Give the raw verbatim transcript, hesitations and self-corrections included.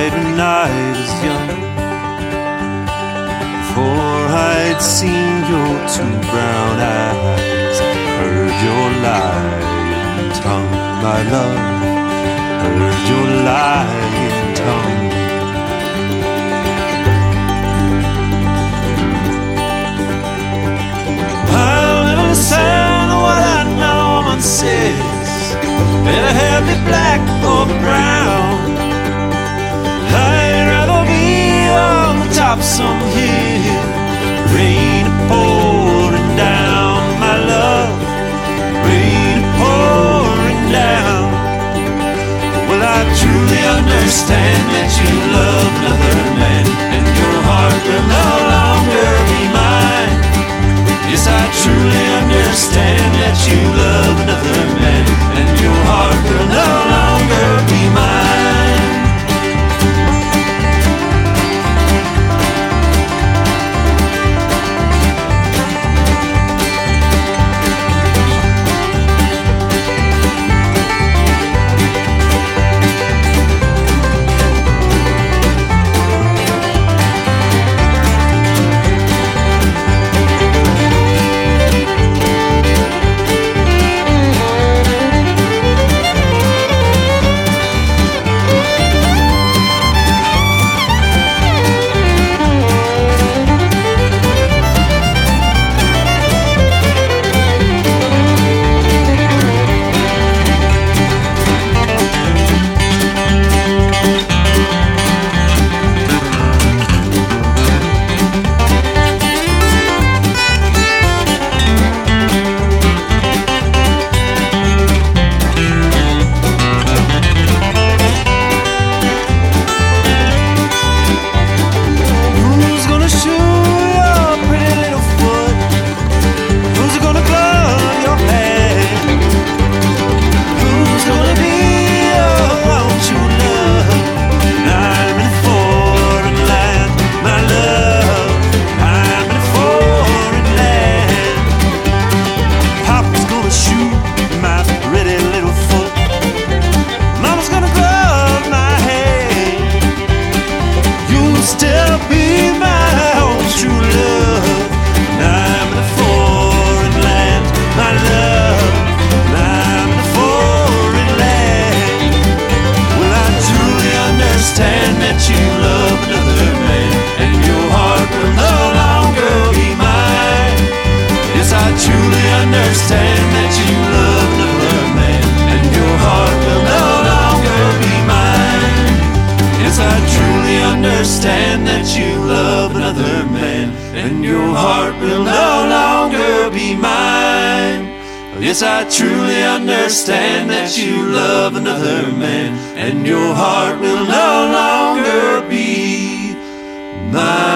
night when I was young, before I'd seen your two brown eyes, heard your lying tongue, my love, heard your lying tongue. I'll never listen to what I know woman says, better have me black or brown. I'd rather be on the top of some hill, rain pouring down, my love, rain pouring down. Well, I truly understand that you love another man, and your heart will no longer be mine. Yes, I truly understand that you love another man, and your heart will no longer be mine. Yes, I truly understand that you love another man, and your heart will no longer be mine.